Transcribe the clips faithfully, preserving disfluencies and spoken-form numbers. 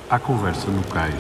À conversa no cais.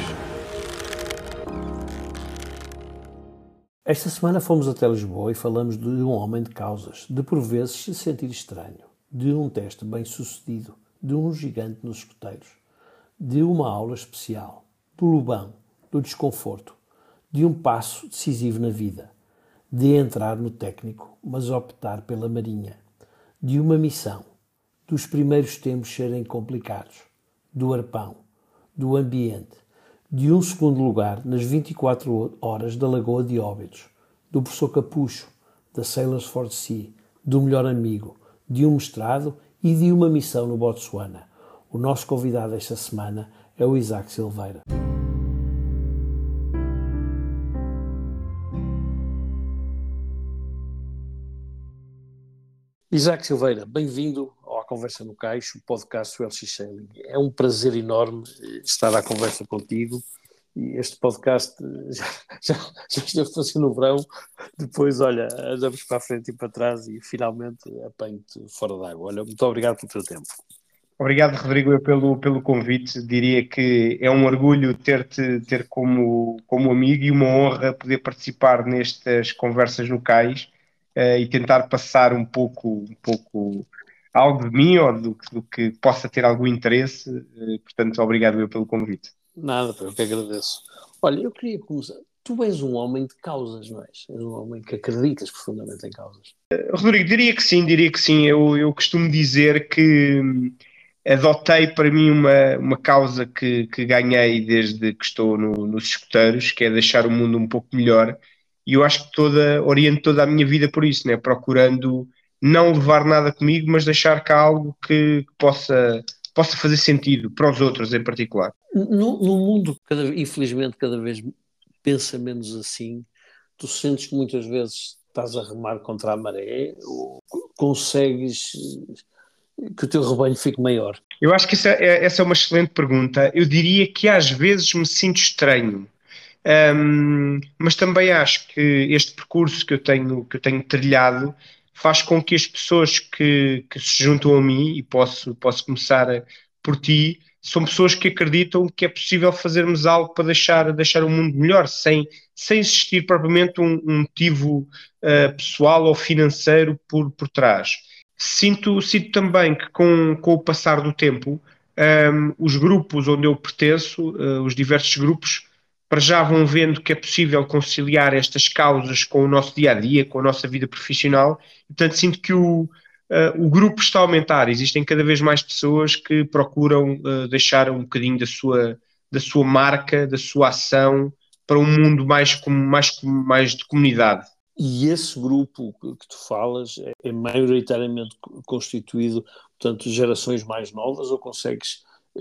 Esta semana fomos até Lisboa e falamos de um homem de causas, de por vezes se sentir estranho, de um teste bem-sucedido, de um gigante nos escuteiros, de uma aula especial, do Lubão, do desconforto, de um passo decisivo na vida, de entrar no técnico, mas optar pela marinha, de uma missão, dos primeiros tempos serem complicados, do arpão, do ambiente, de um segundo lugar nas vinte e quatro horas da Lagoa de Óbidos, do professor Capucho, da Sailors for Sea, do melhor amigo, de um mestrado e de uma missão no Botsuana. O nosso convidado esta semana é o Isaac Silveira. Isaac Silveira, bem-vindo à Conversa no Cais, o podcast do L X Sailing. É um prazer enorme estar à conversa contigo e este podcast já, já, já esteve fazendo no verão, depois, olha, andamos para a frente e para trás e finalmente apanho-te fora d'água. Olha, muito obrigado pelo teu tempo. Obrigado, Rodrigo, eu pelo, pelo convite. Diria que é um orgulho ter-te ter como, como amigo e uma honra poder participar nestas conversas no cais uh, e tentar passar um pouco, um pouco algo de mim ou do, do que possa ter algum interesse. Uh, portanto, obrigado eu pelo convite. Nada, eu que agradeço. Olha, eu queria começar. Tu és um homem de causas, não és? És um homem que acreditas profundamente em causas. Uh, Rodrigo, diria que sim, diria que sim. Eu, eu costumo dizer que hum, adotei para mim uma, uma causa que, que ganhei desde que estou no, nos escuteiros, que é deixar o mundo um pouco melhor, e eu acho que toda, oriento toda a minha vida por isso, né? Procurando não levar nada comigo, mas deixar cá algo que, que possa, possa fazer sentido para os outros em particular. No, no mundo, cada, infelizmente, cada vez pensa menos assim. Tu sentes que muitas vezes estás a remar contra a maré ou consegues que o teu rebanho fique maior? Eu acho que essa é, essa é uma excelente pergunta. Eu diria que às vezes me sinto estranho, um, mas também acho que este percurso que eu tenho, que eu tenho trilhado faz com que as pessoas que, que se juntam a mim, e posso, posso começar por ti, são pessoas que acreditam que é possível fazermos algo para deixar, deixar o mundo melhor, sem, sem existir propriamente um, um motivo uh, pessoal ou financeiro por, por trás. Sinto, sinto também que com, com o passar do tempo, um, os grupos onde eu pertenço, uh, os diversos grupos, para já vão vendo que é possível conciliar estas causas com o nosso dia-a-dia, com a nossa vida profissional. Portanto, sinto que o, uh, o grupo está a aumentar. Existem cada vez mais pessoas que procuram uh, deixar um bocadinho da sua, da sua marca, da sua ação, para um mundo mais, mais, mais de comunidade. E esse grupo que tu falas é maioritariamente constituído, portanto, de gerações mais novas, ou consegues,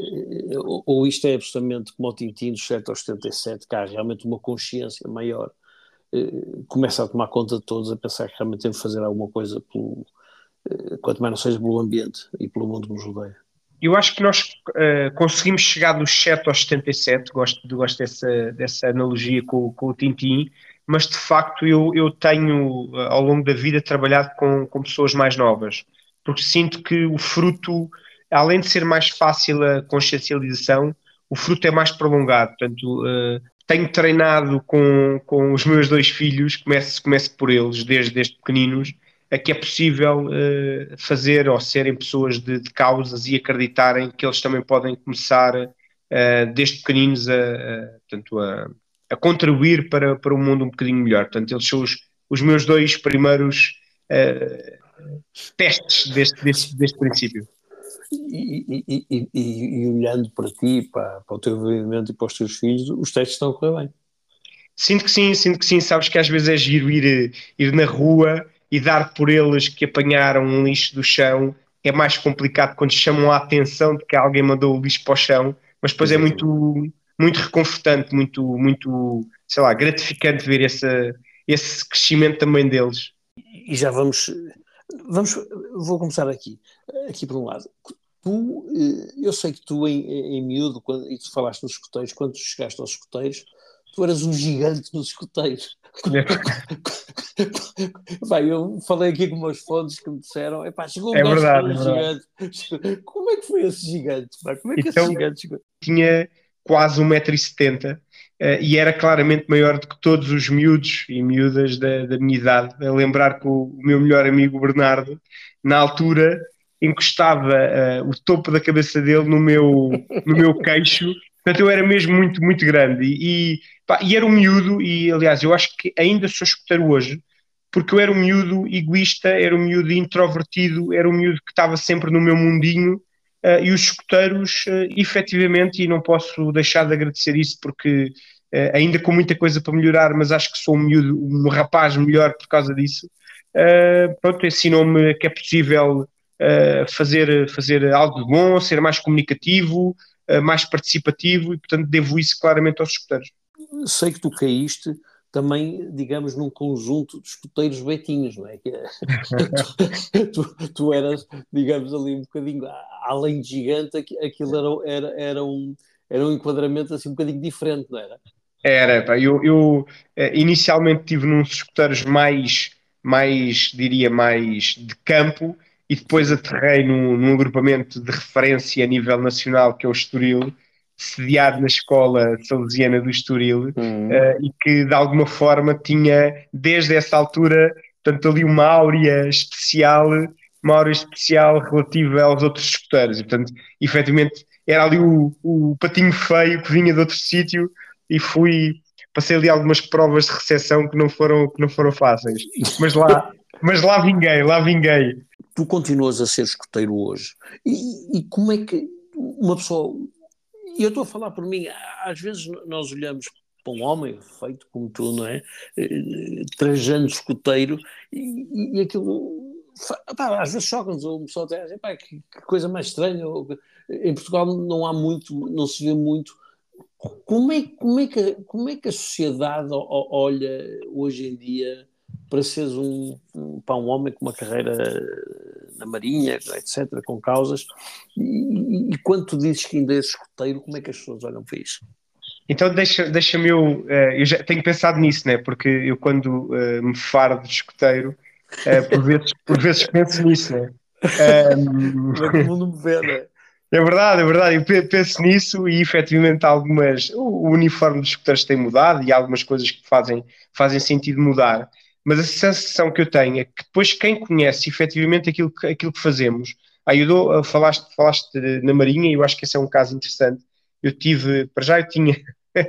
ou isto é absolutamente como o Tintin dos sete aos setenta e sete, que há realmente uma consciência maior, começa a tomar conta de todos, a pensar que realmente temos de fazer alguma coisa, pelo, quanto mais não seja pelo ambiente e pelo mundo que nos rodeia? Eu acho que nós uh, conseguimos chegar dos sete aos setenta e sete, gosto, gosto dessa, dessa analogia com, com o Tintin, mas de facto eu, eu tenho ao longo da vida trabalhado com, com pessoas mais novas, porque sinto que o fruto, além de ser mais fácil a consciencialização, o fruto é mais prolongado. Portanto, uh, tenho treinado com, com os meus dois filhos, começo, começo por eles, desde, desde pequeninos, a que é possível uh, fazer ou serem pessoas de, de causas e acreditarem que eles também podem começar uh, desde pequeninos a, a, portanto, a, a contribuir para, para um mundo um bocadinho melhor. Portanto, eles são os, os meus dois primeiros uh, testes deste, deste, deste princípio. E, e, e, e, e olhando para ti, para, para o teu desenvolvimento e para os teus filhos, os testes estão a correr bem? Sinto que sim, sinto que sim. Sabes que às vezes é giro ir, ir na rua e dar por eles que apanharam um lixo do chão. É mais complicado quando chamam a atenção de que alguém mandou o lixo para o chão, mas depois é muito, muito reconfortante, muito, muito, sei lá, gratificante ver esse, esse crescimento também deles. E já vamos, vamos, vou começar aqui, aqui por um lado. Tu, eu sei que tu em, em miúdo, quando, e tu falaste nos escuteiros, quando tu chegaste aos escuteiros, tu eras um gigante nos escuteiros. Vai, eu falei aqui com meus fontes que me disseram, epá, chegou um é gajo verdade, um é verdade. gigante. Como é que foi esse gigante? Pá? Como é que então, esse gigante chegou? Tinha, quase um metro e setenta, uh, e era claramente maior do que todos os miúdos e miúdas da, da minha idade. A lembrar que o, o meu melhor amigo Bernardo, na altura, encostava uh, o topo da cabeça dele no meu, no meu queixo, portanto eu era mesmo muito, muito grande, e, e, pá, e era um miúdo, e aliás eu acho que ainda sou escoteiro hoje, porque eu era um miúdo egoísta, era um miúdo introvertido, era um miúdo que estava sempre no meu mundinho, uh, e os escoteiros, uh, efetivamente, e não posso deixar de agradecer isso, porque uh, ainda com muita coisa para melhorar, mas acho que sou um miúdo, um rapaz melhor por causa disso, uh, pronto, ensinou-me que é possível uh, fazer, fazer algo de bom, ser mais comunicativo, uh, mais participativo, e portanto devo isso claramente aos escoteiros. Sei que tu caíste também, digamos, num conjunto de escoteiros betinhos, não é? Que, tu, tu, tu eras, digamos, ali um bocadinho, além de gigante, aquilo era, era, era, um, era um enquadramento assim um bocadinho diferente, não era? Era, pá, eu, eu eh, inicialmente estive nos escuteiros mais, mais, diria, mais de campo, e depois Sim. aterrei num, num agrupamento de referência a nível nacional, que é o Estoril, sediado na Escola Salesiana do Estoril, Uhum. eh, e que de alguma forma tinha, desde essa altura, portanto, ali uma áurea especial, uma áurea especial relativa aos outros escuteiros, e portanto, efetivamente, era ali o, o patinho feio que vinha de outro sítio, e fui, passei ali algumas provas de recepção que não foram, que não foram fáceis, mas lá, mas lá vinguei, lá vinguei. Tu continuas a ser escoteiro hoje. E, e como é que uma pessoa. E eu estou a falar por mim, às vezes nós olhamos para um homem feito como tu, não é? Trajando escoteiro, e, e aquilo. Pá, às vezes choca-nos, ou uma pessoa até diz, pá, que, que coisa mais estranha. Em Portugal não há muito, não se vê muito. Como é, como é, que, como é que a sociedade olha hoje em dia para seres um, um, para um homem com uma carreira na Marinha, etcétera, com causas, e, e quando tu dizes que ainda és escoteiro, como é que as pessoas olham para isso? Então deixa, deixa-me eu, uh, eu já tenho pensado nisso, né? Porque eu quando uh, me faro de escoteiro, uh, por vezes, por vezes penso nisso, né? Um, Como é que o mundo me vê, não é? É verdade, é verdade. Eu penso nisso, e efetivamente algumas. O, o uniforme dos escuteiros tem mudado, e há algumas coisas que fazem, fazem sentido mudar. Mas a sensação que eu tenho é que depois quem conhece efetivamente aquilo que, aquilo que fazemos. Aí eu dou, falaste, falaste na Marinha, e eu acho que esse é um caso interessante. Eu tive, para já eu tinha,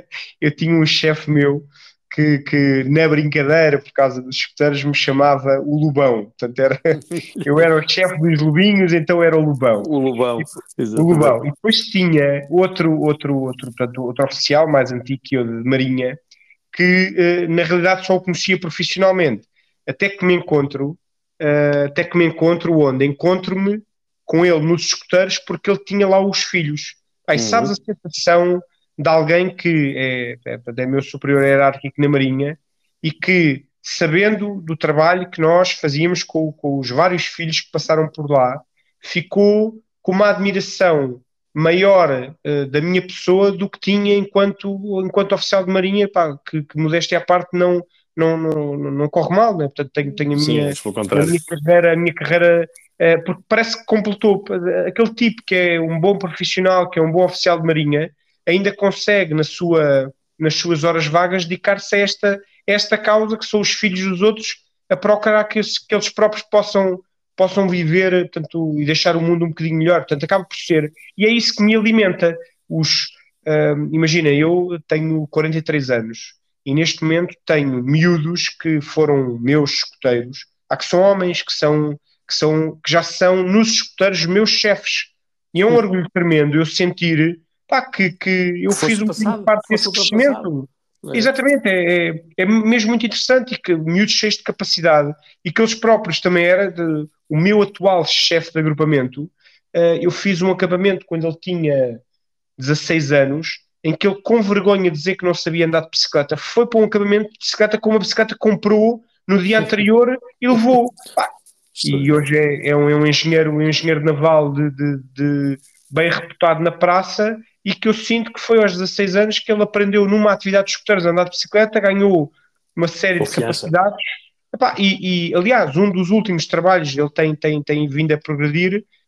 eu tinha um chefe meu que, que na brincadeira, por causa dos escuteiros, me chamava o Lobão. Portanto, era, eu era o chefe dos lobinhos, então era o Lobão. O Lobão, O exatamente. Lobão. E depois tinha outro, outro, outro, portanto, outro oficial mais antigo que eu, de Marinha, que eh, na realidade só o conhecia profissionalmente. Até que me encontro, eh, até que me encontro onde? Encontro-me com ele nos escuteiros, porque ele tinha lá os filhos. Aí sabes a Uhum. sensação de alguém que é, é, é meu superior hierárquico na Marinha, e que, sabendo do trabalho que nós fazíamos com, com os vários filhos que passaram por lá, ficou com uma admiração maior uh, da minha pessoa do que tinha enquanto, enquanto oficial de marinha, pá, que, que modéstia à parte não, não, não, não corre mal, né? Portanto tenho, tenho a Sim, minha, antes pelo a contrário. minha carreira, a minha carreira uh, porque parece que completou, aquele tipo que é um bom profissional, que é um bom oficial de marinha, ainda consegue na sua, nas suas horas vagas dedicar-se a esta, a esta causa, que são os filhos dos outros, a procurar que, que eles próprios possam possam viver, portanto, e deixar o mundo um bocadinho melhor. Portanto, acaba por ser. E é isso que me alimenta. Os, uh, imagina, eu tenho quarenta e três anos, e neste momento tenho miúdos que foram meus escoteiros. Há que são homens que, são, que, são, que já são nos escoteiros meus chefes. E é um orgulho tremendo eu sentir, pá, que, que eu Que fiz fosse um bocadinho passado, parte que fosse desse ultrapassado, crescimento. não é? Exatamente, é, é, é mesmo muito interessante, e que miúdos cheios de capacidade, e que eles próprios também era de, o meu atual chefe de agrupamento. Uh, eu fiz um acampamento quando ele tinha dezasseis anos, em que ele, com vergonha de dizer que não sabia andar de bicicleta, foi para um acampamento de bicicleta com uma bicicleta que comprou no dia anterior e levou. Pá, e hoje é, é, um, é um engenheiro, um engenheiro naval de, de, de bem reputado na praça, e que eu sinto que foi aos dezasseis anos que ele aprendeu numa atividade de escuteiros a andar de bicicleta, ganhou uma série de Confiança. capacidades. Epá, e, e, aliás, um dos últimos trabalhos, ele tem, tem, tem vindo a progredir,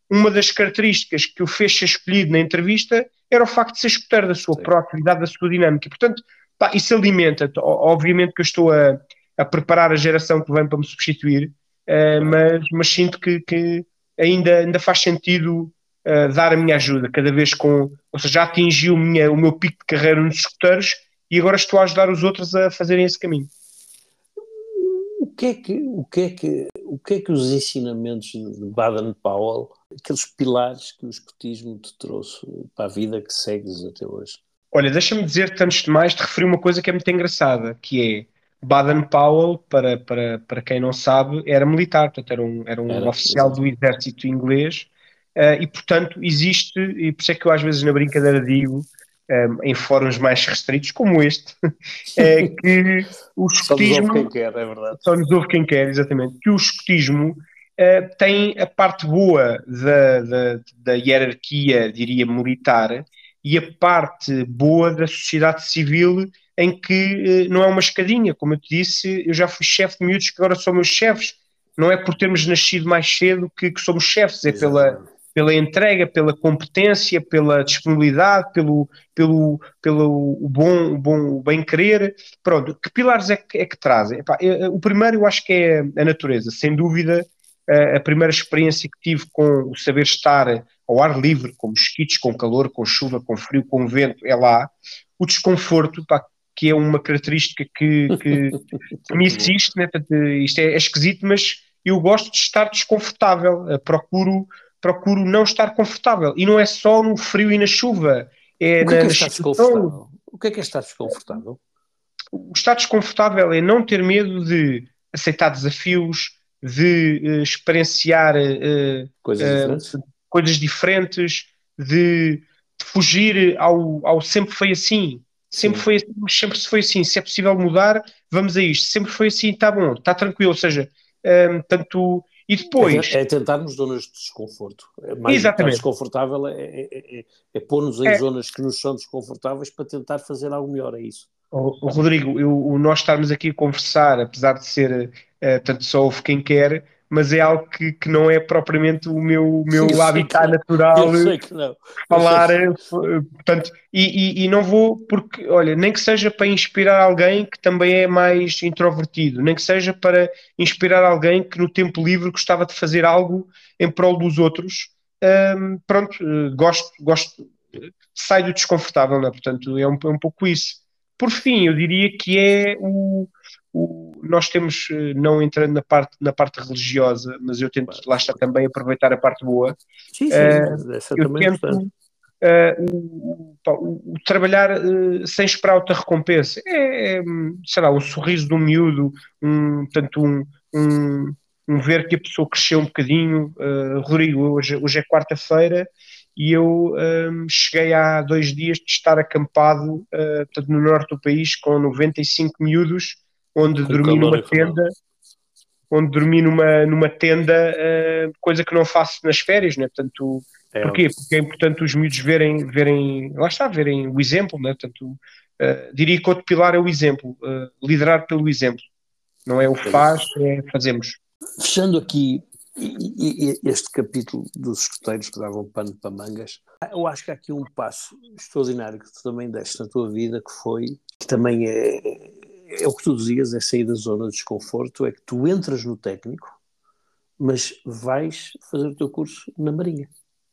uma das características que o fez ser escolhido na entrevista era o facto de ser escuteiro, da sua Sim. proatividade, da sua dinâmica. E, portanto, pá, isso alimenta. Obviamente que eu estou a, a preparar a geração que vem para me substituir, uh, mas, mas sinto que, que ainda, ainda faz sentido uh, dar a minha ajuda, cada vez com... Ou seja, já atingi o, minha, o meu pico de carreira nos escuteiros e agora estou a ajudar os outros a fazerem esse caminho. O que é que, o que, é que, o que, é que os ensinamentos de Baden-Powell, aqueles pilares que o escotismo te trouxe para a vida que segues até hoje? Olha, deixa-me dizer-te antes de mais, te referi uma coisa que é muito engraçada, que é Baden-Powell, para, para, para quem não sabe, era militar, portanto era um, era um Era, oficial exato. do exército inglês, uh, e portanto existe, e por isso é que eu às vezes na brincadeira digo, um, em fóruns mais restritos como este, é que o Só nos ouve quem escotismo, quer, é verdade. só nos ouve quem quer, exatamente, que o escotismo uh, tem a parte boa da, da, da hierarquia, diria, militar, e a parte boa da sociedade civil, em que eh, não é uma escadinha, como eu te disse, eu já fui chefe de miúdos que agora são meus chefes, não é por termos nascido mais cedo que, que somos chefes, é pela, pela entrega, pela competência, pela disponibilidade, pelo, pelo, pelo o bom, o bom o bem-querer. Pronto, que pilares é que, é que trazem? Epá, eu, o primeiro eu acho que é a natureza, sem dúvida. A primeira experiência que tive com o saber estar ao ar livre, com mosquitos, com calor, com chuva, com frio, com vento, é lá. O desconforto, pá, que é uma característica que, que, que me existe, né? Isto é, é esquisito, mas eu gosto de estar desconfortável, procuro, procuro não estar confortável, e não é só no frio e na chuva, é o que é na, que é na estar desconfortável? O que é que é estar desconfortável? O estar desconfortável é não ter medo de aceitar desafios, de uh, experienciar uh, Coisas diferentes? uh, coisas diferentes, de, de fugir ao, ao sempre foi assim. Sempre Sim. foi assim, sempre se foi assim. Se é possível mudar, vamos a isto. Sempre foi assim, está bom, está tranquilo. Ou seja, um, tanto. E depois. É, é tentarmos zonas de desconforto. É mais do que estar Exatamente. desconfortável, é, é, é, é pôr-nos em É. zonas que nos são desconfortáveis para tentar fazer algo melhor, é isso. O, o Rodrigo, eu, o nós estarmos aqui a conversar, apesar de ser uh, tanto só ouve quem quer, mas é algo que, que não é propriamente o meu, meu habitat natural. Eu sei que não. Falar, Que não. uh, portanto, e, e, e não vou porque, olha, nem que seja para inspirar alguém que também é mais introvertido, nem que seja para inspirar alguém que no tempo livre gostava de fazer algo em prol dos outros. Um, pronto, uh, gosto, gosto, sai do desconfortável, não é? Portanto, é um, é um pouco isso. Por fim, eu diria que é o, o, nós temos, não entrando na parte, na parte religiosa, mas eu tento, lá está também, aproveitar a parte boa. Sim, sim, Uh, essa eu também é tento importante. uh, o, o, o trabalhar uh, sem esperar outra recompensa. É, é, sei lá, um sorriso de um miúdo, um, tanto um, um, um ver que a pessoa cresceu um bocadinho. Uh, Rodrigo, hoje, hoje é quarta-feira, e eu um, cheguei há dois dias de estar acampado uh, no norte do país com noventa e cinco miúdos, onde Com dormi calor numa infernal. tenda, onde dormi numa, numa tenda, uh, coisa que não faço nas férias, né? Portanto, É porquê? óbvio. Porque é importante os miúdos verem, verem, lá está, verem o exemplo, né? Portanto, uh, diria que outro pilar é o exemplo, uh, liderar pelo exemplo, não é o faz, é fazemos. Fechando aqui e, e, este capítulo dos escuteiros que davam pano para mangas, eu acho que há aqui um passo extraordinário que tu também deste na tua vida, que foi, que também é, é o que tu dizias, é sair da zona de desconforto, é que tu entras no técnico, mas vais fazer o teu curso na Marinha.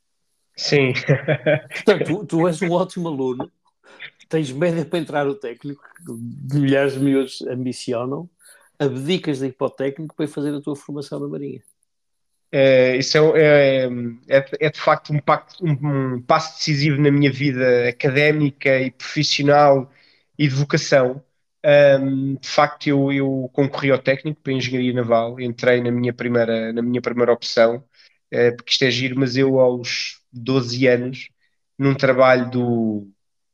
Sim. Portanto, tu, tu és um ótimo aluno, tens média para entrar no técnico, milhares de miúdos ambicionam, abdicas de ir para o técnico para ir fazer a tua formação na Marinha. É, isso é, é, é, é de facto um, pacto, um, um passo decisivo na minha vida académica e profissional e de vocação. Um, de facto, eu, eu concorri ao técnico para a Engenharia Naval, entrei na minha primeira, na minha primeira opção, uh, porque isto é giro, mas eu aos doze anos, num trabalho do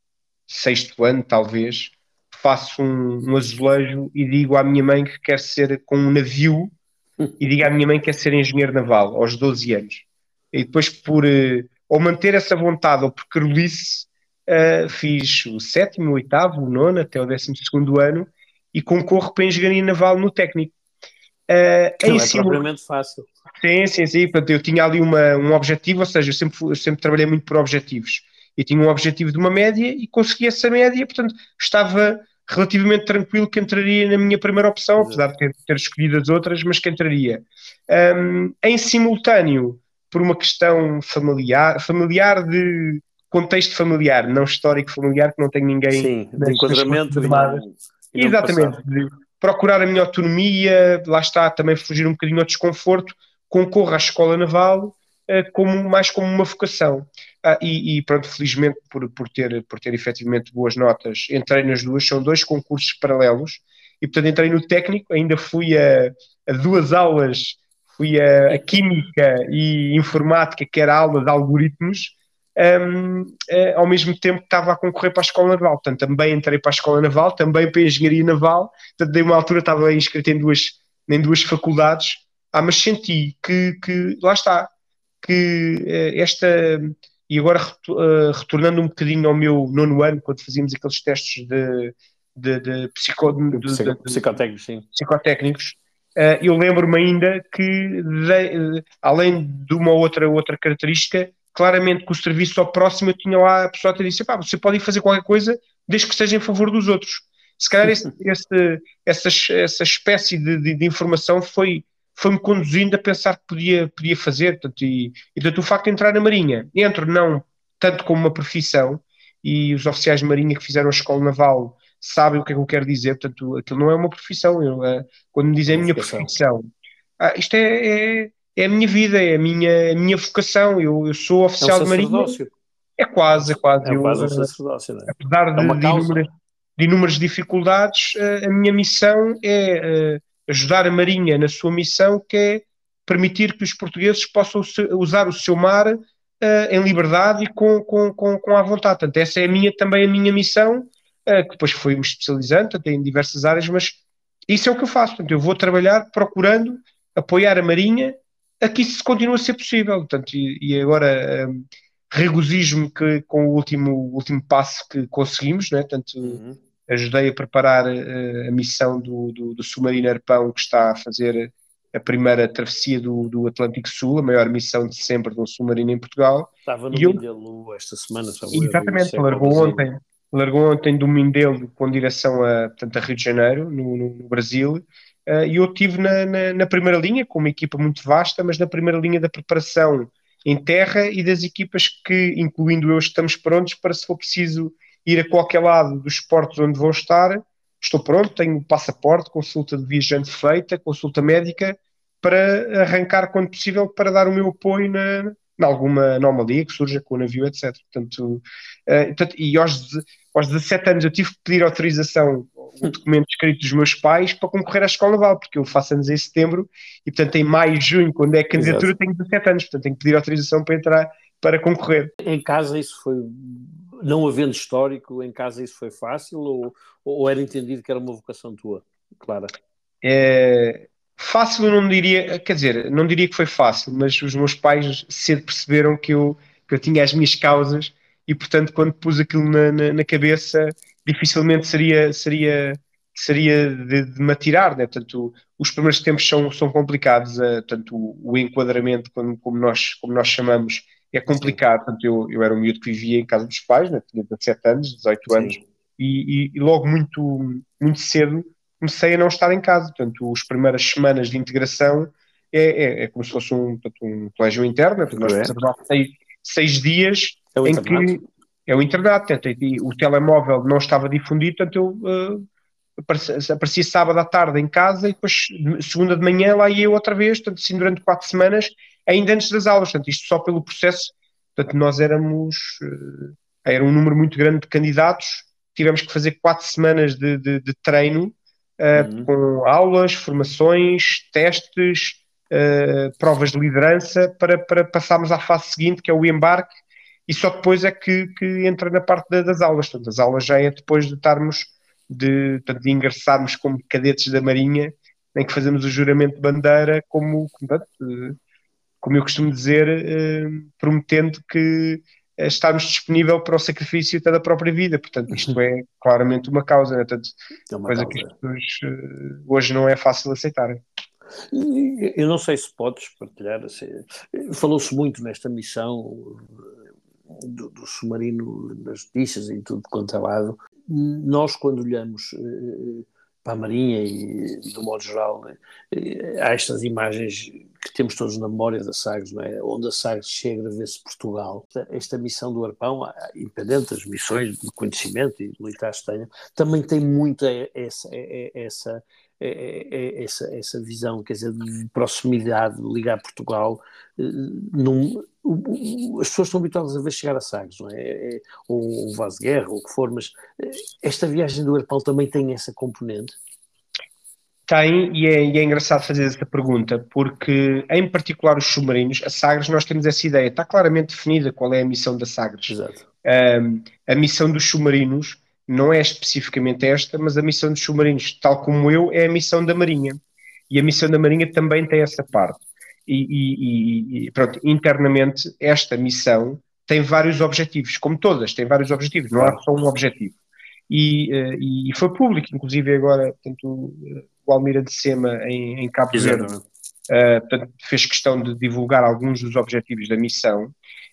sexto ano, talvez, faço um, um azulejo e digo à minha mãe que quer ser com um navio e digo à minha mãe que quer ser engenheiro naval, aos doze anos. E depois, por uh, ou manter essa vontade ou por carolice, uh, fiz o sétimo, o oitavo, o nono, até o décimo segundo ano e concorro para a engenharia naval no técnico. Uh, Que em não é simul... propriamente fácil. Sim, sim, sim. Portanto, eu tinha ali uma, um objetivo, ou seja, eu sempre, fui- eu sempre trabalhei muito por objetivos. Eu tinha um objetivo de uma média e consegui essa média, portanto, estava relativamente tranquilo que entraria na minha primeira opção, apesar Exato. de ter, ter escolhido as outras, mas que entraria. Um, em simultâneo, por uma questão familiar, familiar de contexto familiar, não histórico familiar, que não tem ninguém Sim, de nas, nas Forças enquadramento e Armadas. não, e não de Exatamente, passado. de procurar a minha autonomia, lá está, também fugir um bocadinho ao desconforto, concorro à Escola Naval eh, como, mais como uma vocação. Ah, e, e pronto, felizmente por, por, ter, por ter efetivamente boas notas, entrei nas duas, são dois concursos paralelos, e portanto entrei no técnico, ainda fui a, a duas aulas, fui a, a Química e Informática, que era a aula de algoritmos, um, uh, ao mesmo tempo que estava a concorrer para a Escola Naval. Portanto, também entrei para a Escola Naval, também para a Engenharia Naval. Portanto, dei uma altura, estava inscrito em duas, em duas faculdades. Ah, mas senti que, que lá está, que uh, esta. E agora, uh, retornando um bocadinho ao meu nono ano, quando fazíamos aqueles testes de, de, de, psico, de, de, Psico, de psicotécnico, sim. psicotécnicos, uh, eu lembro-me ainda que, de, uh, além de uma outra, outra característica, claramente que o serviço ao próximo eu tinha lá a pessoa que disse, pá, você pode ir fazer qualquer coisa desde que seja em favor dos outros. Se calhar esse, esse, essa, essa espécie de, de, de informação foi, foi-me conduzindo a pensar que podia, podia fazer. Portanto, e, e portanto, o facto de entrar na Marinha, entro não tanto como uma profissão, e os oficiais de Marinha que fizeram a Escola Naval sabem o que é que eu quero dizer, portanto, aquilo não é uma profissão. Eu, uh, quando me dizem a Uma minha vocação. profissão, ah, isto é, é, é a minha vida, é a minha, a minha vocação. Eu, eu sou É um oficial de Marinha, sacerdócio. é É, um, quase, é quase. é Eu, quase um uh, sacerdócio, não é? apesar É de, uma de, causa. inúmeras, de inúmeras dificuldades, uh, a minha missão é uh, ajudar a Marinha na sua missão, que é permitir que os portugueses possam se, usar o seu mar uh, em liberdade e com, com, com, com à vontade. Portanto, essa é a minha, também a minha missão, uh, que depois fui-me especializando, portanto, em diversas áreas, mas isso é o que eu faço. Portanto, eu vou trabalhar procurando apoiar a Marinha a que isso continue a ser possível. Portanto, e, e agora um, regozijo-me que com o último, o último passo que conseguimos, né? Portanto, Uhum. ajudei a preparar uh, a missão do, do, do submarino Arpão, que está a fazer a primeira travessia do, do Atlântico Sul, a maior missão de sempre de um submarino em Portugal. Estava no E eu, Mindelo esta semana, só eu vi exatamente, isso, é para o largou Brasil. ontem, largou ontem do Mindelo com direção a, portanto, a Rio de Janeiro, no, no, no Brasil, uh, e eu estive na, na, na primeira linha, com uma equipa muito vasta, mas na primeira linha da preparação em terra e das equipas que, incluindo eu, estamos prontos para, se for preciso, ir a qualquer lado dos portos onde vão estar. Estou pronto, tenho passaporte, consulta de viajante feita, consulta médica, para arrancar quando possível, para dar o meu apoio na, em alguma anomalia que surja com o navio, etcétera. Portanto, uh, portanto, e aos, aos dezassete anos eu tive que pedir autorização, um documento escrito dos meus pais, para concorrer à Escola Naval, porque eu faço anos em setembro, e portanto em maio, junho, quando é a candidatura, Exato. tenho dezassete anos, portanto tenho que pedir autorização para entrar, para concorrer. Em casa isso foi, não havendo histórico, em casa isso foi fácil ou, ou era entendido que era uma vocação tua, Clara? É, fácil eu não diria, quer dizer, não diria que foi fácil, mas os meus pais cedo perceberam que eu, que eu tinha as minhas causas e, portanto, quando pus aquilo na, na, na cabeça, dificilmente seria, seria, seria de, de me atirar, né? Portanto, os primeiros tempos são, são complicados, uh, portanto, o, o enquadramento, como, como, nós, como nós chamamos, é Sim, complicado. Portanto, eu, eu era um miúdo que vivia em casa dos pais, né? Tinha dezassete anos, dezoito anos, sim. e, e, e logo muito, muito cedo comecei a não estar em casa. Portanto, as primeiras semanas de integração é, é, é como se fosse um, portanto, um colégio interno. Portanto, nós É, passamos lá seis, seis dias é o em internato? que é o internato. Portanto, e o telemóvel não estava difundido, portanto, eu uh, aparecia, aparecia sábado à tarde em casa e depois segunda de manhã lá ia eu outra vez, portanto, assim, durante quatro semanas, ainda antes das aulas. Portanto, isto só pelo processo. Portanto, nós éramos, uh, era um número muito grande de candidatos, tivemos que fazer quatro semanas de, de, de treino, Uh, Uhum. com aulas, formações, testes, uh, provas de liderança para, para passarmos à fase seguinte, que é o embarque, e só depois é que, que entra na parte da, das aulas. Portanto, as aulas já é depois de estarmos, de, portanto, de ingressarmos como cadetes da Marinha, em que fazemos o juramento de bandeira, como, portanto, uh, como eu costumo dizer, uh, prometendo que uh, estarmos disponível para o sacrifício até da própria vida. Portanto, isto é claramente uma causa, né? Portanto, É uma coisa que as causa. pessoas uh, hoje não é fácil aceitarem. Eu não sei se podes partilhar, assim, falou-se muito nesta missão do, do submarino nas notícias e tudo quanto é lado. Nós, quando olhamos eh, para a Marinha e, de modo geral, eh, há estas imagens que temos todos na memória da Sagres, não é? Onde a Sagres chega a ver-se Portugal. Esta missão do Arpão, independente das missões de conhecimento e militares que tenham, também tem muito essa, essa, essa, essa visão, quer dizer, de proximidade, de ligar Portugal. Num, as pessoas estão habituadas a ver chegar a Sagres, não é? Ou o Vaz de Guerra, ou o que for, mas esta viagem do Arpão também tem essa componente? Tem, e é, e é engraçado fazer essa pergunta, porque, em particular, os submarinos, a Sagres, nós temos essa ideia, está claramente definida qual é a missão da Sagres. Exato. Um, a missão dos submarinos não é especificamente esta, mas a missão dos submarinos, tal como eu, é a missão da Marinha. E a missão da Marinha também tem essa parte. E, e, e pronto, internamente, esta missão tem vários objetivos, como todas, tem vários objetivos, não há só um objetivo. E, uh, e foi público, inclusive agora, portanto, o Almirante de Sema em, em Cabo Verde uh, portanto, fez questão de divulgar alguns dos objetivos da missão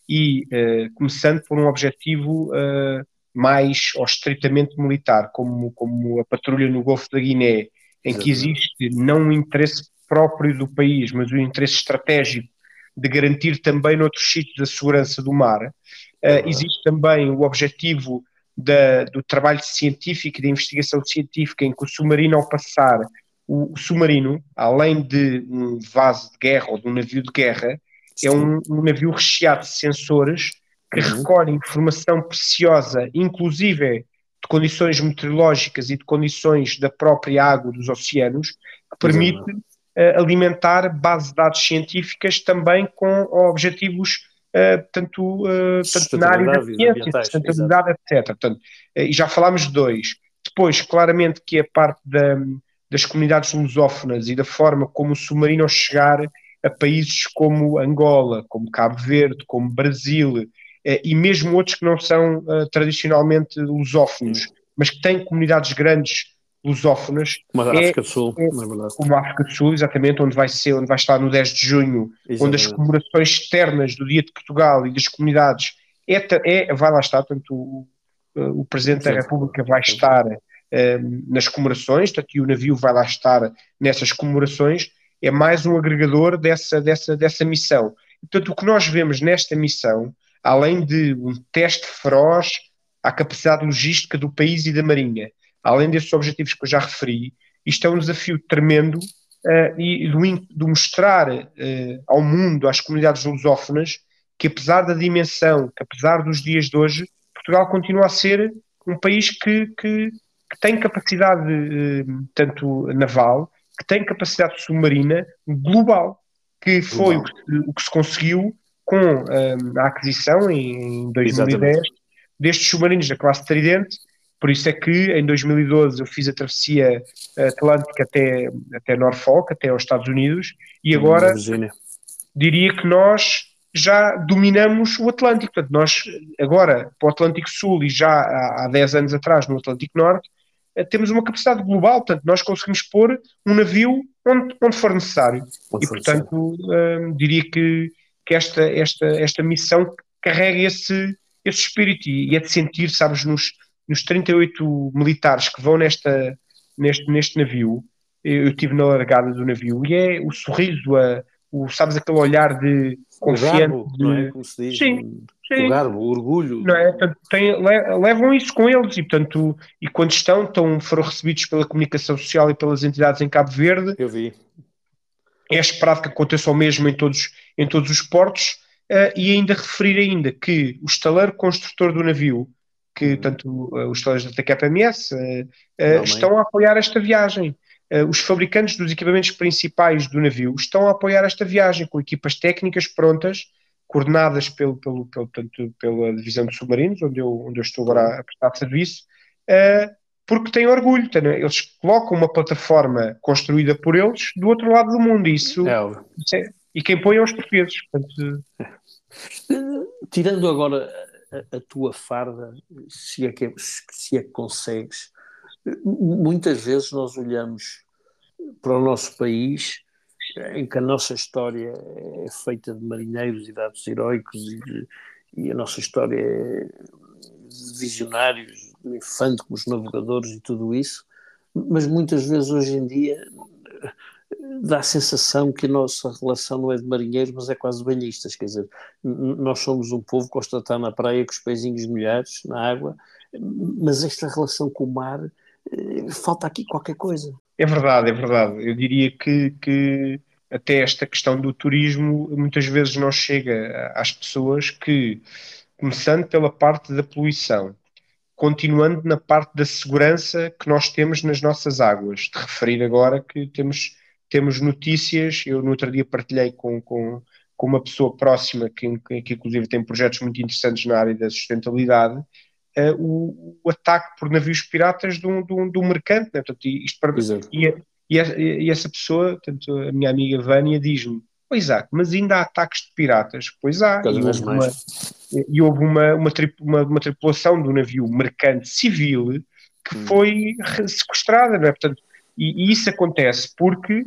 e uh, começando por um objetivo uh, mais ou estritamente militar, como, como a patrulha no Golfo da Guiné, em que existe não um interesse próprio do país, mas um interesse estratégico de garantir também noutros sítios a segurança do mar. Uh, existe também o objetivo Da, do trabalho científico e da investigação científica, em que o submarino, ao passar, o, o submarino, além de um vaso de guerra ou de um navio de guerra, Sim. é um, um navio recheado de sensores que uhum. recolhe informação preciosa, inclusive de condições meteorológicas e de condições da própria água dos oceanos, que permite uh, alimentar bases de dados científicas também com objetivos Uh, tanto, uh, tanto na área da ciência, sustentabilidade, etcétera. Portanto, uh, e já falámos de dois. Depois, claramente que a parte da, das comunidades lusófonas e da forma como o submarino ao chegar a países como Angola, como Cabo Verde, como Brasil, uh, e mesmo outros que não são uh, tradicionalmente lusófonos, Sim. mas que têm comunidades grandes lusófonas. Como a África é, do Sul, é, não é verdade? Como a África do Sul, exatamente, onde vai ser, onde vai estar no dez de junho, exatamente. Onde as comemorações externas do Dia de Portugal e das comunidades é, é, vai lá estar, portanto, o, o Presidente Sim. da República vai Sim. estar um, nas comemorações, portanto, e o navio vai lá estar nessas comemorações, é mais um agregador dessa, dessa, dessa missão. Portanto, o que nós vemos nesta missão, além de um teste feroz à capacidade logística do país e da Marinha, além desses objetivos que eu já referi, isto é um desafio tremendo uh, e de mostrar uh, ao mundo, às comunidades lusófonas, que apesar da dimensão, que apesar dos dias de hoje, Portugal continua a ser um país que, que, que tem capacidade uh, tanto naval, que tem capacidade submarina global, que foi o que, o que se conseguiu com uh, a aquisição em, em dois mil e dez Exatamente. Destes submarinos da classe Tridente. Por isso é que em dois mil e doze eu fiz a travessia atlântica até, até Norfolk, até aos Estados Unidos, e agora diria que nós já dominamos o Atlântico. Portanto, nós agora, para o Atlântico Sul e já há, há dez anos atrás no Atlântico Norte, temos uma capacidade global. Portanto, nós conseguimos pôr um navio onde, onde for necessário. Onde e, for portanto, hum, diria que, que esta, esta, esta missão carrega esse, esse espírito e, e é de sentir, sabes, nos nos trinta e oito militares que vão nesta, neste, neste navio. Eu estive na largada do navio e é o sorriso, a, o, sabes, aquele olhar de confiança. O garbo, de, não é? Como se diz. Sim, sim. O garbo, o orgulho. Não é? Portanto, tem, levam isso com eles e, portanto, e quando estão, estão, foram recebidos pela comunicação social e pelas entidades em Cabo Verde. Eu vi. É esperado que aconteça o mesmo em todos, em todos os portos uh, e ainda referir ainda que o estaleiro construtor do navio, que tanto uh, os estaleiros da T K P M S uh, uh, estão a apoiar esta viagem. Uh, os fabricantes dos equipamentos principais do navio estão a apoiar esta viagem, com equipas técnicas prontas, coordenadas pelo, pelo, pelo, tanto pela Divisão de Submarinos, onde eu, onde eu estou agora a prestar serviço, uh, porque têm orgulho. Tá, né? Eles colocam uma plataforma construída por eles do outro lado do mundo. Isso, é. isso é, e quem põe é os portugueses. Portanto, tirando agora A, a tua farda, se é, que, se é que consegues, muitas vezes nós olhamos para o nosso país em que a nossa história é feita de marinheiros e de atos heroicos e, de, e a nossa história é de visionários, do infante como os navegadores e tudo isso, mas muitas vezes hoje em dia dá a sensação que a nossa relação não é de marinheiros, mas é quase de banhistas, quer dizer, nós somos um povo que gosta de estar na praia com os pezinhos molhados na água, mas esta relação com o mar, falta aqui qualquer coisa. É verdade, é verdade. Eu diria que, que até esta questão do turismo muitas vezes não chega às pessoas que, começando pela parte da poluição, continuando na parte da segurança que nós temos nas nossas águas. De referir agora que temos, temos notícias, eu no outro dia partilhei com, com, com uma pessoa próxima que, que inclusive tem projetos muito interessantes na área da sustentabilidade, uh, o, o ataque por navios piratas de um, de um, de um mercante, né? Portanto, isto para, e, e, e essa pessoa, portanto, a minha amiga Vânia, diz-me: "Oh, Isaac, mas ainda há ataques de piratas?" Pois há, cada e vez houve mais. Uma, e houve uma, uma, tri, uma, uma tripulação do navio mercante civil que hum. foi sequestrada, não é? Portanto, e, e isso acontece porque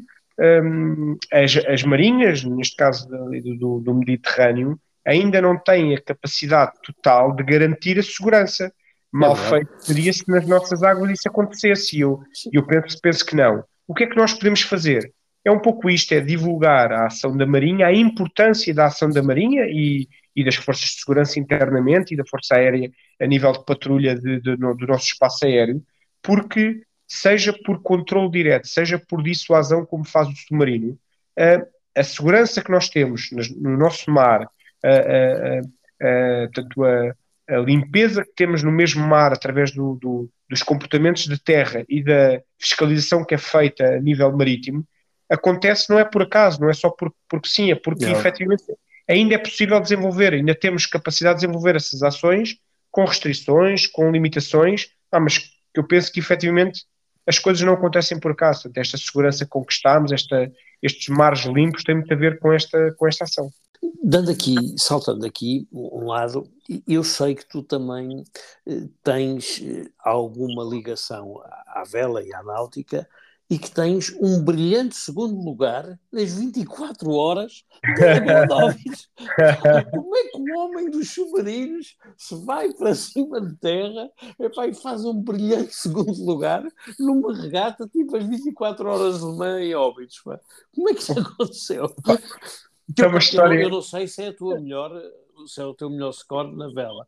um, as, as marinhas, neste caso do, do, do Mediterrâneo, ainda não têm a capacidade total de garantir a segurança. Mal é feito seria se nas nossas águas isso acontecesse, e eu, eu penso, penso que não. O que é que nós podemos fazer? É um pouco isto, é divulgar a ação da Marinha, a importância da ação da Marinha e, e das forças de segurança internamente e da Força Aérea a nível de patrulha de, de, no, do nosso espaço aéreo, porque seja por controle direto, seja por dissuasão como faz o submarino, a, a segurança que nós temos no nosso mar, a, a, a, tanto a, a limpeza que temos no mesmo mar através do, do, dos comportamentos de terra e da fiscalização que é feita a nível marítimo, acontece não é por acaso, não é só por, porque sim, é porque não. Efetivamente ainda é possível desenvolver, ainda temos capacidade de desenvolver essas ações com restrições, com limitações, ah, mas eu penso que efetivamente as coisas não acontecem por acaso. Esta segurança que conquistamos, esta, estes mares limpos têm muito a ver com esta, com esta ação. Dando aqui, saltando aqui um lado, eu sei que tu também eh, tens eh, alguma ligação à, à vela e à náutica, e que tens um brilhante segundo lugar nas vinte e quatro horas da Lagoa de Óbidos. Como é que o homem dos submarinos se vai para cima de terra, epá, e faz um brilhante segundo lugar numa regata tipo às vinte e quatro horas de manhã em Óbidos? Pá? Como é que isso aconteceu? É uma história... eu, não, eu não sei se é a tua melhor... se é o teu melhor score na vela.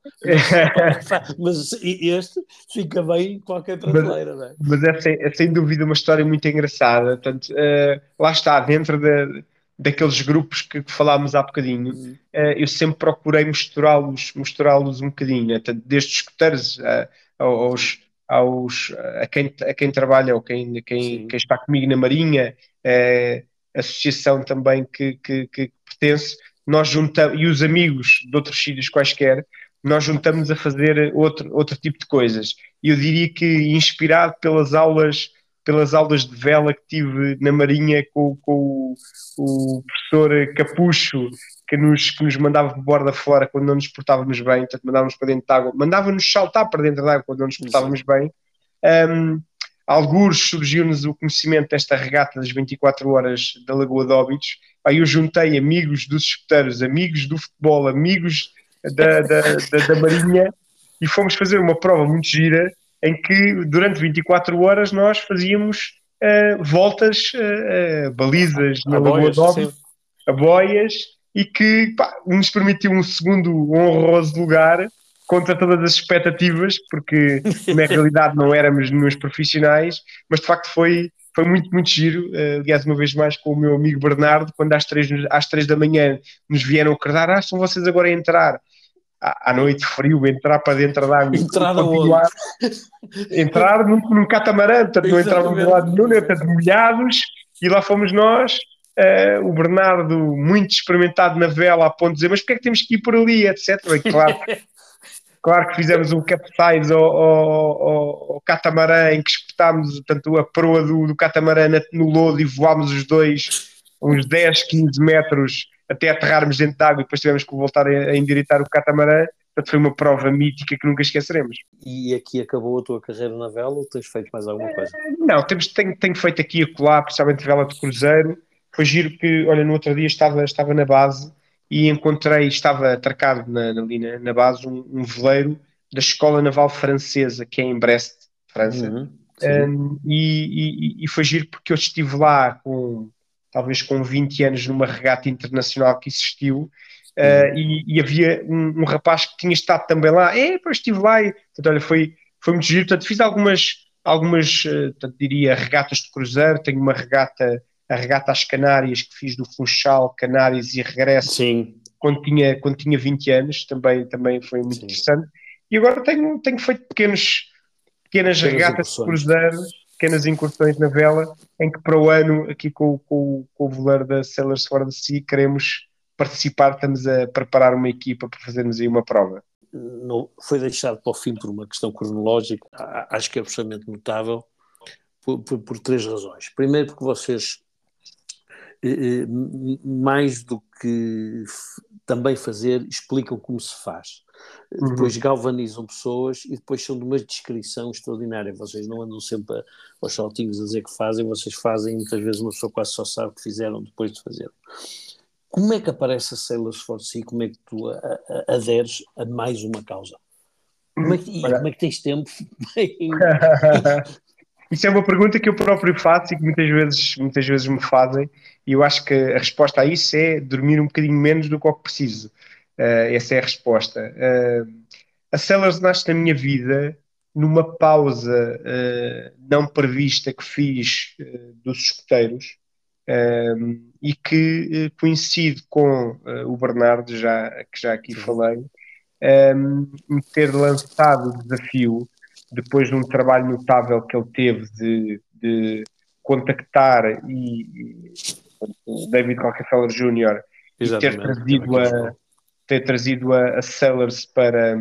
Mas, mas este fica bem em qualquer prateleira, mas, não é? Mas é sem, é sem dúvida uma história muito engraçada. Portanto, uh, lá está, dentro de, daqueles grupos que, que falámos há bocadinho, uh, eu sempre procurei misturá-los misturá-los um bocadinho, né? Portanto, desde os escuteiros uh, aos, aos, a, quem, a quem trabalha ou quem, quem, quem está comigo na Marinha, uh, associação também que, que, que pertence, nós juntamos, e os amigos de outros sítios quaisquer, nós juntamos a fazer outro, outro tipo de coisas. E eu diria que inspirado pelas aulas, pelas aulas de vela que tive na Marinha com, com o, o professor Capucho, que nos, que nos mandava por borda fora quando não nos portávamos bem, portanto mandávamos para dentro de água, mandava-nos saltar para dentro de água quando não nos portávamos bem. Um, algures surgiu-nos o conhecimento desta regata das vinte e quatro horas da Lagoa de Óbidos. Aí eu juntei amigos dos escuteiros, amigos do futebol, amigos da, da, da, da Marinha, e fomos fazer uma prova muito gira em que durante vinte e quatro horas nós fazíamos uh, voltas, uh, uh, balizas na Lagoa de Óbidos, a boias, e que pá, nos permitiu um segundo honroso lugar contra todas as expectativas, porque na realidade não éramos nenhum profissionais, mas de facto foi, foi muito, muito giro. Uh, aliás, uma vez mais com o meu amigo Bernardo, quando às três, às três da manhã nos vieram acordar, ah, são vocês agora a entrar à, à noite frio, entrar para dentro da água, entrar continuar, entrar num, num catamarã, portanto não entrávamos de lado nenhum, portanto molhados, e lá fomos nós. Uh, o Bernardo, muito experimentado na vela, a ponto de dizer, mas porquê é que temos que ir por ali, etcétera. E claro Claro que fizemos um capsize ao, ao, ao, ao catamarã, em que espetámos tanto a proa do, do catamarã no lodo e voámos os dois uns dez, quinze metros até aterrarmos dentro de água, e depois tivemos que voltar a, a endireitar o catamarã. Portanto, foi uma prova mítica que nunca esqueceremos. E aqui acabou a tua carreira na vela ou tens feito mais alguma coisa? Não, temos, tenho, tenho feito aqui e acolá, principalmente vela de cruzeiro. foi giro que, olha, no outro dia estava, estava na base e encontrei, estava atracado na, na- ali na, na base um, um veleiro da Escola Naval Francesa, que é em Brest, França. Uhum, sim, Um, e, e- e foi giro porque eu estive lá com, talvez com vinte anos numa regata internacional que existiu, uh, uhum, e, e havia um, um rapaz que tinha estado também lá, é, pois estive lá, e, portanto, olha, foi, foi muito giro, portanto, fiz algumas, algumas, uh, portanto, diria, regatas de cruzeiro, tenho uma regata, a regata às Canárias, que fiz do Funchal, Canárias e regresso, sim, quando tinha, quando tinha vinte anos, também, também foi muito sim. interessante, e agora tenho, tenho feito pequenos pequenas Pequenas regatas de incursões. cruzeiro, pequenas incursões na vela, em que para o ano, aqui com, com, com o veleiro da Sailors for the Sea, queremos participar, estamos a preparar uma equipa para fazermos aí uma prova. Não, foi deixado para o fim por uma questão cronológica, acho que é absolutamente notável, por, por, por três razões. Primeiro, porque vocês, eh, mais do que também fazer, explicam como se faz. Depois Uhum. galvanizam pessoas e depois são de uma descrição extraordinária. Vocês não andam sempre aos saltinhos a dizer que fazem, vocês fazem, muitas vezes uma pessoa quase só sabe o que fizeram depois de fazer. Como é que aparece a Sailors for Sea? Como é que tu a, a, aderes a mais uma causa? Como é que, e Olha, como é que tens tempo? isso é uma pergunta que eu próprio faço e que muitas vezes, muitas vezes me fazem, e eu acho que a resposta a isso é dormir um bocadinho menos do que o que preciso. Uh, essa é a resposta. Uh, a Sellers nasce na minha vida numa pausa uh, não prevista que fiz uh, dos escuteiros, um, e que uh, coincide com uh, o Bernardo, já, que já aqui Sim, falei, um, me ter lançado o desafio, depois de um trabalho notável que ele teve de, de contactar e, e, o David Rockefeller júnior e ter exatamente, teve trazido aqui em a, João. ter trazido a, a Sellers para,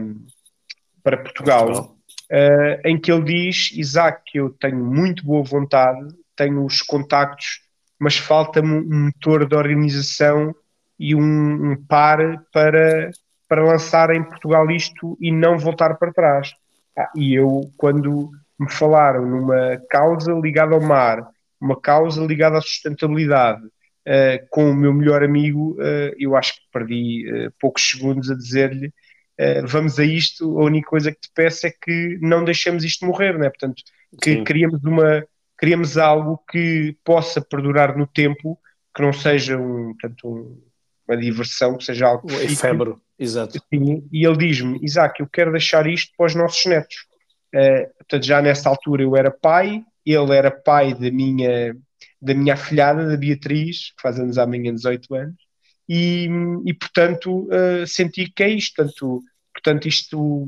para Portugal, Portugal. uh, em que ele diz: Isaac, eu tenho muito boa vontade, tenho os contactos, mas falta-me um motor de organização e um, um par para, para lançar em Portugal isto e não voltar para trás. Ah, e eu, quando me falaram numa causa ligada ao mar, uma causa ligada à sustentabilidade, uh, com o meu melhor amigo, uh, eu acho que perdi uh, poucos segundos a dizer-lhe: Uh, vamos a isto, a única coisa que te peço é que não deixemos isto morrer, né? Portanto, que Sim, criamos uma, criamos algo que possa perdurar no tempo, que não seja um, portanto, um, uma diversão, que seja algo que o fique. efêmero, exato. Assim, e ele diz-me: Isaac, eu quero deixar isto para os nossos netos. Uh, portanto, já nessa altura eu era pai, ele era pai da minha, da minha afilhada, da Beatriz, que faz anos amanhã dezoito anos, e, e portanto uh, senti que é isto. Portanto, portanto, isto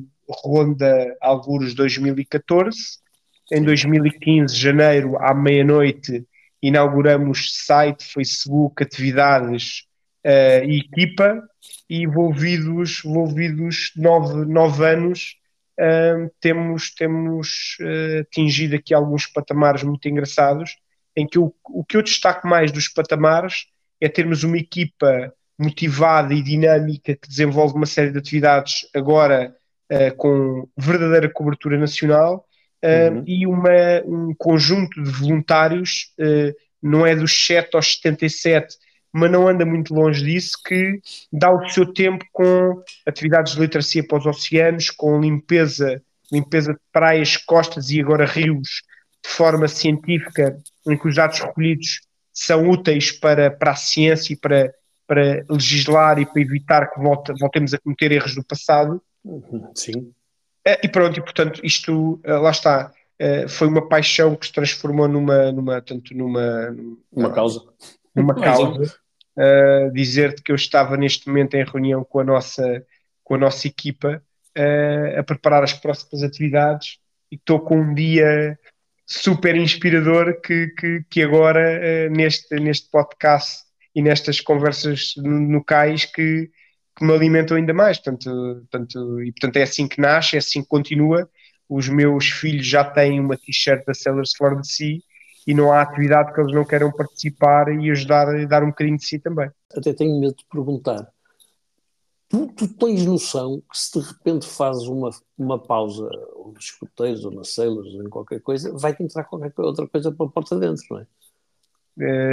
ronda alguros dois mil e catorze. Em Sim. dois mil e quinze, janeiro, à meia-noite, inauguramos site, Facebook, atividades uh, e equipa, e envolvidos, envolvidos nove, nove anos, uh, temos, temos uh, atingido aqui alguns patamares muito engraçados, em que o, o que eu destaco mais dos patamares é termos uma equipa motivada e dinâmica que desenvolve uma série de atividades agora uh, com verdadeira cobertura nacional, uh, Uhum. e uma, um conjunto de voluntários, uh, não é dos sete aos setenta e sete, mas não anda muito longe disso, que dá o seu tempo com atividades de literacia para os oceanos, com limpeza, limpeza de praias, costas e agora rios, de forma científica, em que os dados recolhidos são úteis para, para a ciência e para, para legislar e para evitar que volte, voltemos a cometer erros do passado. Uhum. Sim, E pronto, e portanto, isto, lá está, foi uma paixão que se transformou numa, numa, tanto numa, uma numa, causa. numa Mais um. causa. Uh, dizer-te que eu estava neste momento em reunião com a nossa, com a nossa equipa, uh, a preparar as próximas atividades, e estou com um dia super inspirador que, que, que agora, uh, neste, neste podcast e nestas conversas no cais, que, que me alimentam ainda mais. Portanto, portanto, e portanto é assim que nasce, é assim que continua. Os meus filhos já têm uma t-shirt da Sailors for the Sea, e não há atividade que eles não queiram participar e ajudar a dar um bocadinho de si também. Até tenho medo de perguntar. Tu, tu tens noção que se de repente fazes uma, uma pausa, ou nos escuteiros, ou nas sailors, ou em qualquer coisa, vai-te entrar qualquer outra coisa pela porta dentro, não é? Uh,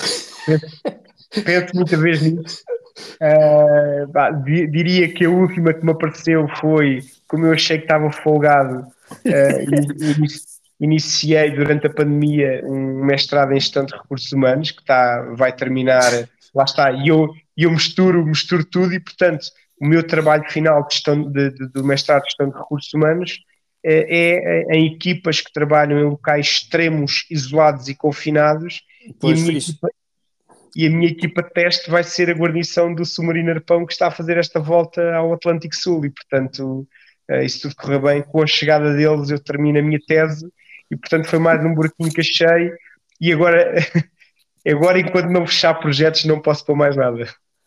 penso muitas vezes nisso. Uh, pá, di- diria que a última que me apareceu foi, como eu achei que estava folgado, uh, ini- ini- iniciei durante a pandemia um mestrado em gestão de recursos humanos, que está, vai terminar, lá está, e eu, e eu misturo, misturo tudo e, portanto, o meu trabalho final de gestão de, de, do mestrado de gestão de recursos humanos é, é em equipas que trabalham em locais extremos, isolados e confinados, e a Pois minha isso. equipa e a minha equipa de teste vai ser a guarnição do submarino Arpão que está a fazer esta volta ao Atlântico Sul e, portanto, uh, isso tudo correu bem. Com a chegada deles eu termino a minha tese e, portanto, foi mais um buraquinho que achei e agora, agora enquanto não fechar projetos não posso pôr mais nada.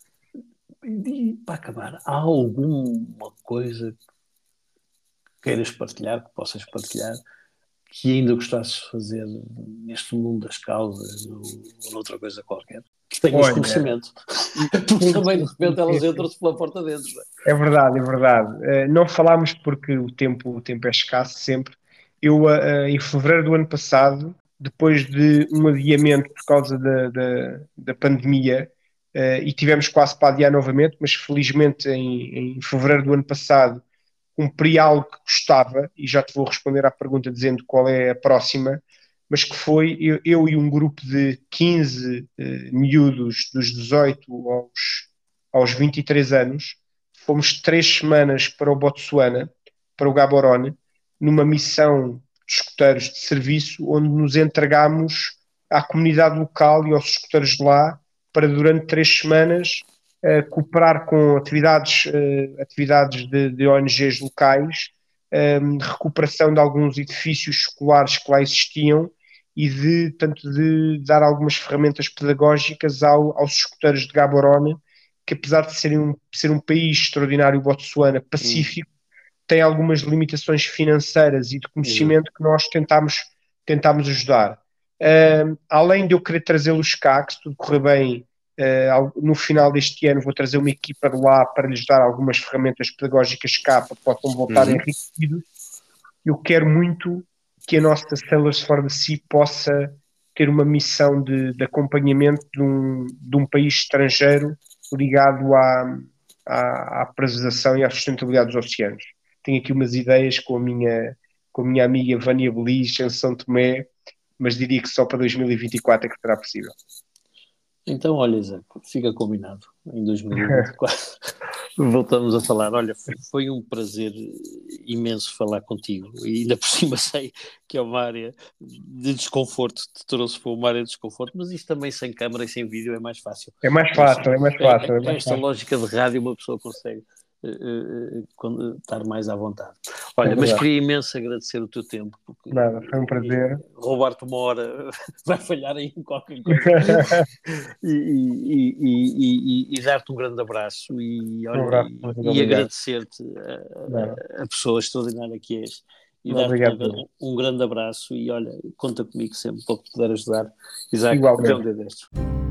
E para acabar, há alguma coisa que queiras partilhar, que possas partilhar, que ainda gostasses de fazer neste mundo das causas ou, ou noutra coisa qualquer? Que tenhas Olha, conhecimento. Porque sim, também de sim, sim, repente elas sim, sim. entram-se pela porta dentro. Não é? É verdade, é verdade. Uh, não falámos porque o tempo, o tempo é escasso sempre. Eu, uh, em fevereiro do ano passado, depois de um adiamento por causa da, da, da pandemia, uh, e tivemos quase para adiar novamente, mas felizmente em, em fevereiro do ano passado cumpri algo que gostava, e já te vou responder à pergunta dizendo qual é a próxima, mas que foi eu, eu e um grupo de quinze uh, miúdos dos dezoito aos, aos vinte e três anos, fomos três semanas para o Botsuana, para o Gaborone, numa missão de escuteiros de serviço, onde nos entregámos à comunidade local e aos escuteiros de lá para durante três semanas uh, cooperar com atividades, uh, atividades de, de O N Gs locais, um, recuperação de alguns edifícios escolares que lá existiam e de, tanto de dar algumas ferramentas pedagógicas ao, aos escuteiros de Gaborone, que apesar de serem um, ser um país extraordinário, o Botsuana, Hum, pacífico, tem algumas limitações financeiras e de exato. conhecimento que nós tentámos, tentámos ajudar. Uh, além de eu querer trazê-los cá, que se tudo correr bem, uh, no final deste ano vou trazer uma equipa de lá para lhes dar algumas ferramentas pedagógicas cá para que possam voltar Uhum. enriquecidos. Eu quero muito que a nossa Sailors for the Sea possa ter uma missão de, de acompanhamento de um, de um país estrangeiro ligado à, à, à preservação e à sustentabilidade dos oceanos. Tenho aqui umas ideias com a minha, com a minha amiga Vânia Belis, em São Tomé, mas diria que só para dois mil e vinte e quatro é que será possível. Então, olha, Isaac, fica combinado. Em dois mil e vinte e quatro voltamos a falar. Olha, foi, foi um prazer imenso falar contigo. E ainda por cima sei que é uma área de desconforto, te trouxe para uma área de desconforto, mas isto também sem câmara e sem vídeo é mais fácil. É mais Mas fácil, é mais é, fácil, é é mais esta fácil. lógica de rádio uma pessoa consegue uh, uh, uh, estar mais à vontade. É Olha, mas verdade. queria imenso agradecer o teu tempo, porque Nada, foi um prazer. roubar-te uma hora vai falhar aí em qualquer coisa. E, e, e, e, e dar-te um grande abraço e, Um olha, abraço, e, muito e obrigado. agradecer-te Nada, a, a, a pessoa extraordinária que és e dar-te obrigado. um, um grande abraço e olha, conta comigo sempre para te poder ajudar. Isaac, até um Igualmente. dia destes.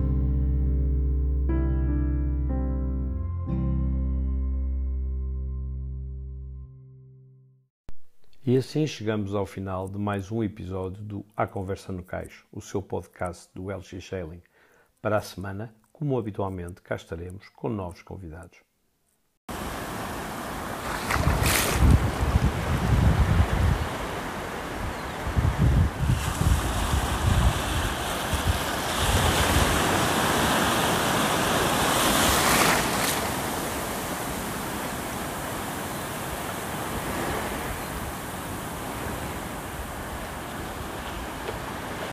E assim chegamos ao final de mais um episódio do A Conversa no Cais, o seu podcast do L G Sailing. Para a semana, como habitualmente, cá estaremos com novos convidados.